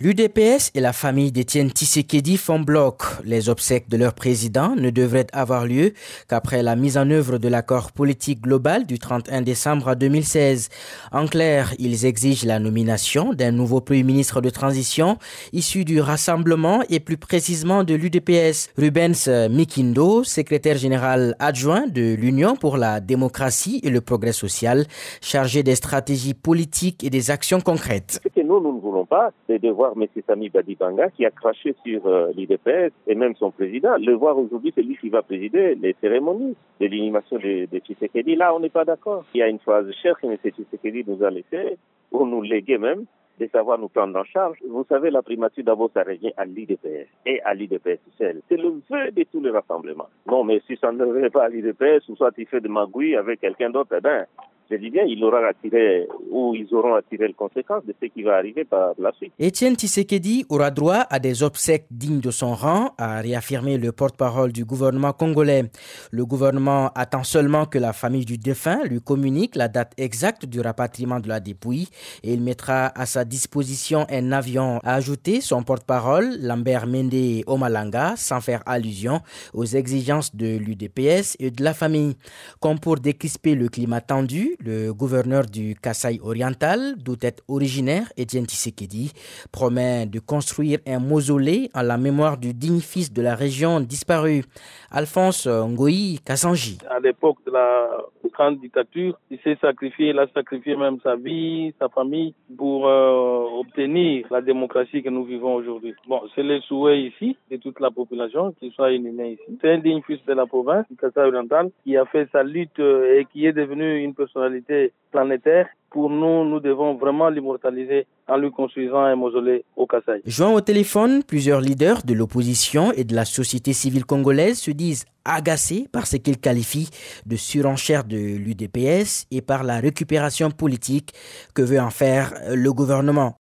L'UDPS et la famille d'Étienne Tshisekedi font bloc. Les obsèques de leur président ne devraient avoir lieu qu'après la mise en œuvre de l'accord politique global du 31 décembre 2016. En clair, ils exigent la nomination d'un nouveau Premier ministre de transition issu du Rassemblement et plus précisément de l'UDPS. Rubens Mikindo, secrétaire général adjoint de l'Union pour la démocratie et le progrès social, chargé des stratégies politiques et des actions concrètes. Ce que nous ne voulons pas, c'est de voir M. Sami Badibanga qui a craché sur l'UDPS et même son président. Le voir aujourd'hui, c'est lui qui va présider les cérémonies de l'inhumation de Tshisekedi. Là, on n'est pas d'accord. Il y a une phrase chère que M. Tshisekedi nous a laissée, ou nous léguait même, de savoir nous prendre en charge. Vous savez, la primature d'abord, ça revient à l'UDPS et à l'UDPS seul. C'est le vœu de tous les rassemblements. Non, mais si ça ne revient pas à l'UDPS, ou soit il fait de magouille avec quelqu'un d'autre, je dis bien, ils auront attiré les conséquences de ce qui va arriver par la suite. Étienne Tshisekedi aura droit à des obsèques dignes de son rang, a réaffirmé le porte-parole du gouvernement congolais. Le gouvernement attend seulement que la famille du défunt lui communique la date exacte du rapatriement de la dépouille et il mettra à sa disposition un avion, a ajouté son porte-parole Lambert Mende Omalanga, sans faire allusion aux exigences de l'UDPS et de la famille. Comme pour décrisper le climat tendu, le gouverneur du Kasaï oriental, d'où est originaire Étienne Tshisekedi, promet de construire un mausolée en la mémoire du digne fils de la région disparu, Alphonse Ngoï Kassanji. À l'époque de la grande dictature, il s'est sacrifié, il a sacrifié même sa vie, sa famille pour obtenir la démocratie que nous vivons aujourd'hui. Bon, c'est le souhait ici de toute la population qui soit inhumée ici. C'est un digne fils de la province du Kasaï oriental qui a fait sa lutte et qui est devenu une personnalité planétaire. Pour nous, nous devons vraiment l'immortaliser en lui construisant un mausolée au Kasaï. Joint au téléphone, plusieurs leaders de l'opposition et de la société civile congolaise se disent agacés par ce qu'ils qualifient de surenchère de l'UDPS et par la récupération politique que veut en faire le gouvernement.